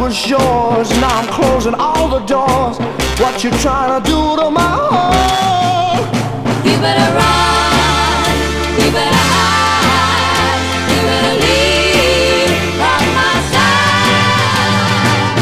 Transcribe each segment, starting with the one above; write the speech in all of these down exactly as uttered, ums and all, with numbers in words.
was yours. Now I'm closing all the doors. What you trying to do to my heart? You better run, you better hide, you better leave from my side.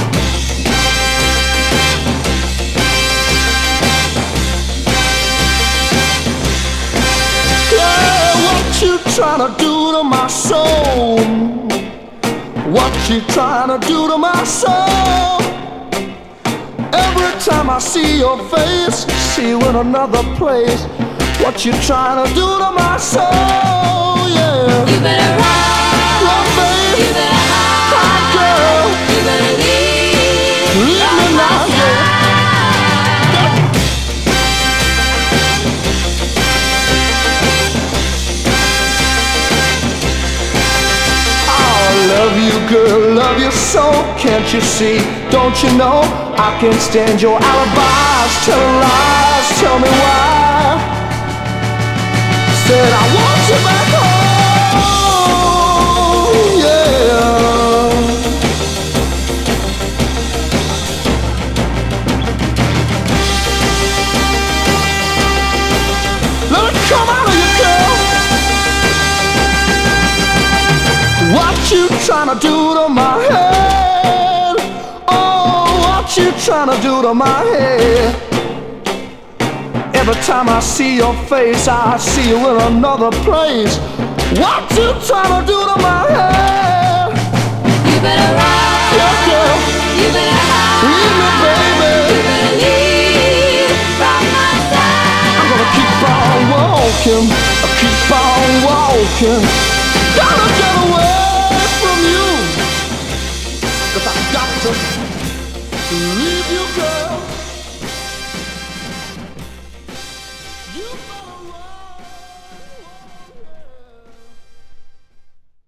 Yeah, what you trying to do to my soul? What you trying to do to my soul? Every time I see your face, see you in another place. What you trying to do to my soul? Yeah. You better run, Run, babe. you better hide, Hide, girl. you better leave Leave from me my now, yeah. side. Love you, girl, love you so. Can't you see? Don't you know? I can't stand your alibis, telling lies. Tell me why. Said I want you back home, yeah. Let it come out of you, girl. What you tryna do to my head? Oh, what you tryna do to my head? Every time I see your face, I see you in another place. What you tryna do to my head? You better run, Yeah, girl, you better hide, leave me, baby. you better leave from my side. I'm gonna keep on walking, keep on walking.